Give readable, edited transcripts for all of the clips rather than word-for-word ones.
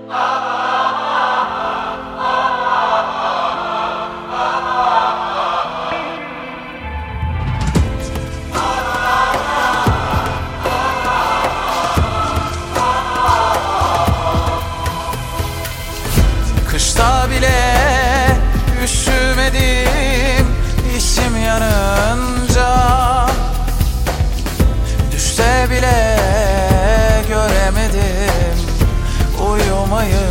Kışta bile üşümedim içim yanınca, düşse bile göremedim uyumayınca.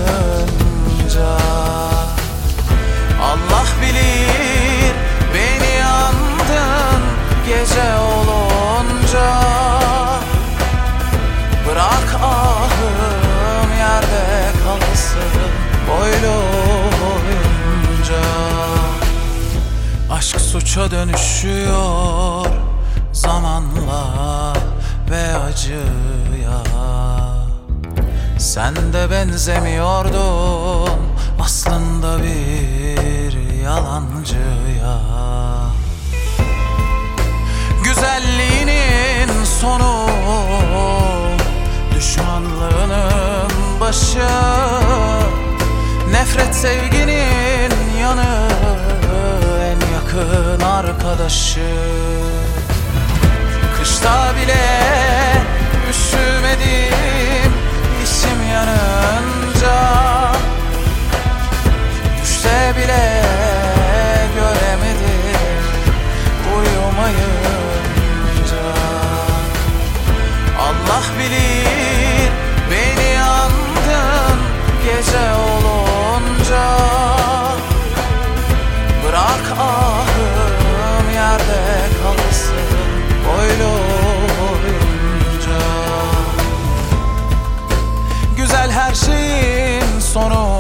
Allah bilir beni yandın gece olunca, bırak ahım yerde kalsın boylu boyunca. Aşk suça dönüşüyor zamanla ve acıya. Sen de benzemiyordun aslında bir yalancıya. Güzelliğinin sonu, düşmanlığının başı, nefret sevginin yanı, en yakın arkadaşı. Kışta bile üşümedim içim yanınca, düşse bile göremedim uyumayınca. Allah bilir beni yandın gece olunca, bırak ahım yerde kalsın boylu boyunca. Güzel her şeyin sonu,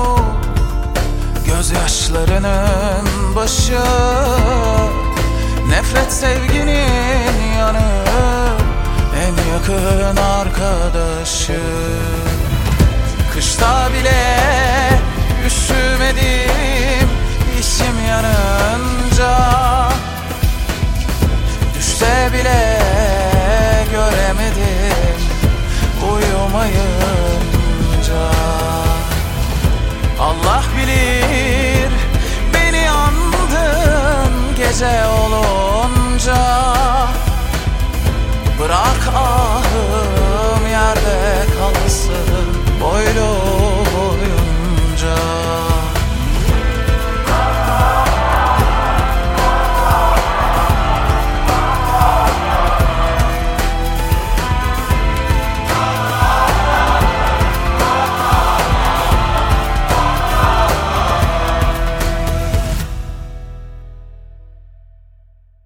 gözyaşlarının başı, nefret sevginin yanı, en yakın arkadaşı. Kışta bile